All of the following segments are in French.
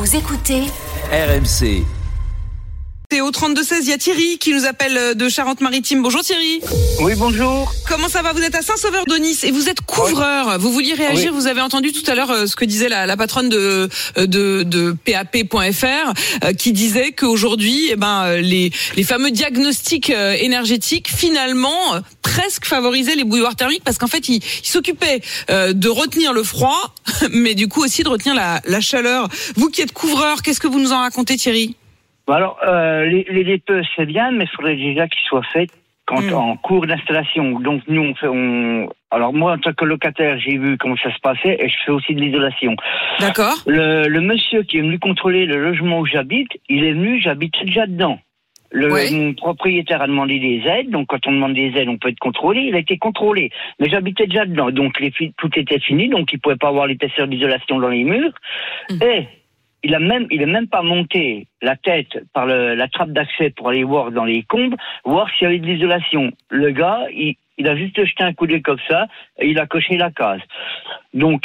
Vous écoutez RMC. Et au 32-16, il y a Thierry qui nous appelle de Charente-Maritime. Bonjour Thierry. Oui, bonjour. Comment ça va ? Vous êtes à Saint-Sauveur-d'Aunis et vous êtes couvreur. Vous vouliez réagir, Vous avez entendu tout à l'heure ce que disait la patronne de PAP.fr qui disait qu'aujourd'hui, les fameux diagnostics énergétiques, finalement, presque favorisaient les bouilloires thermiques parce qu'en fait, ils s'occupaient de retenir le froid, mais du coup aussi de retenir la chaleur. Vous qui êtes couvreur, qu'est-ce que vous nous en racontez Thierry ? Alors, les DPE, c'est bien, mais il faudrait déjà qu'ils soient faits en cours d'installation. Donc, nous, alors moi, en tant que locataire, j'ai vu comment ça se passait et je fais aussi de l'isolation. D'accord. Le monsieur qui est venu contrôler le logement où j'habite, j'habite déjà dedans. Mon propriétaire a demandé des aides, donc quand on demande des aides, on peut être contrôlé. Il a été contrôlé, mais j'habitais déjà dedans, donc tout était fini, donc il pouvait pas avoir l'épaisseur d'isolation dans les murs. Et il a même pas monté la tête par la trappe d'accès pour aller voir dans les combles, voir s'il y avait de l'isolation. Le gars, il a juste jeté un coup d'œil comme ça et il a coché la case. Donc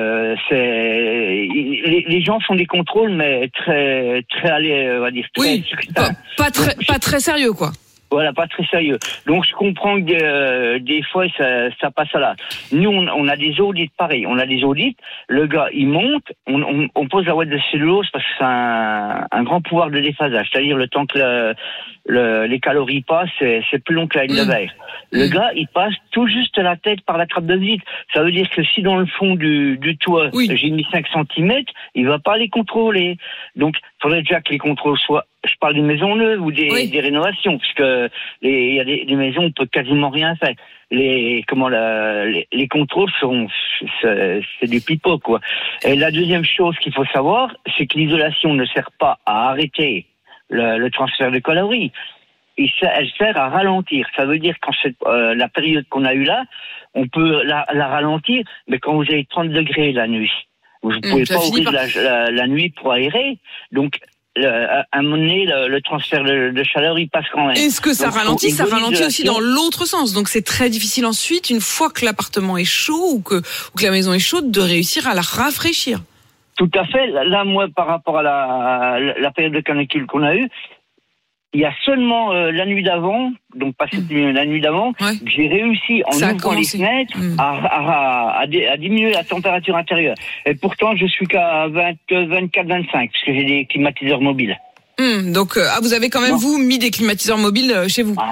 les gens font des contrôles, mais très très on va dire très pas très sérieux quoi. Voilà, pas très sérieux. Donc je comprends que des fois ça passe à là. Nous on a des audits pareil, on a des audits, le gars il monte, on pose la ouate de cellulose parce que c'est un grand pouvoir de déphasage, c'est-à-dire le temps que les calories passent, c'est plus long que la ligne de verre. Le gars il passe tout juste la tête par la trappe de visite. Ça veut dire que si dans le fond du toit j'ai mis 5 cm, il va pas les contrôler. Donc il faudrait déjà que les contrôles soient, je parle des maisons neuves ou des rénovations, parce que il y a des maisons où on peut quasiment rien faire. Les contrôles c'est du pipeau quoi. Et la deuxième chose qu'il faut savoir, c'est que l'isolation ne sert pas à arrêter le transfert de calories. Elle sert à ralentir. Ça veut dire qu'en la période qu'on a eue là, on peut la ralentir, mais quand vous avez 30 degrés la nuit, vous ne pouvez pas ouvrir la nuit pour aérer. Donc à un moment donné, le transfert de chaleur, il passe quand même. Est-ce que ça ralentit ? Ça ralentit aussi dans l'autre sens. Donc c'est très difficile ensuite, une fois que l'appartement est chaud ou que la maison est chaude, de réussir à la rafraîchir. Tout à fait. Là, moi, par rapport à la période de canicule qu'on a eue, il y a seulement la nuit d'avant, donc pas cette nuit, la nuit d'avant, que j'ai réussi en ouvrant les fenêtres à diminuer la température intérieure. Et pourtant, je suis qu'à 24-25, parce que j'ai des climatiseurs mobiles. Donc, vous avez quand même, vous, mis des climatiseurs mobiles chez vous.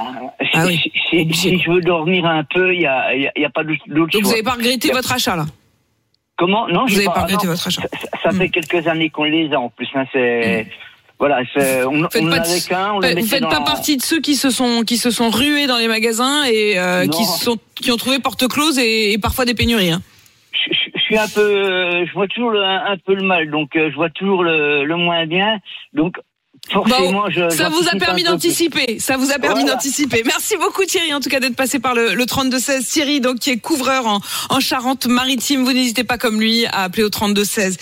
Si je veux dormir un peu, il y a pas d'autre choix. Donc, vous n'avez pas regretté votre achat, là ? Comment ? Non, vous n'avez pas regretté votre achat. Ça fait quelques années qu'on les a, en plus. Voilà, on en avait qu'un, on le mettait. Vous faites pas partie de ceux qui se sont rués dans les magasins et qui ont trouvé porte close et parfois des pénuries. Hein. Je suis un peu, je vois toujours un peu le mal, donc je vois toujours le moins bien, donc. Forcément, ça vous a permis d'anticiper. Ça vous a permis d'anticiper. Merci beaucoup Thierry, en tout cas d'être passé par le 32-16. Thierry, donc qui est couvreur en Charente-Maritime. Vous n'hésitez pas comme lui à appeler au 32-16.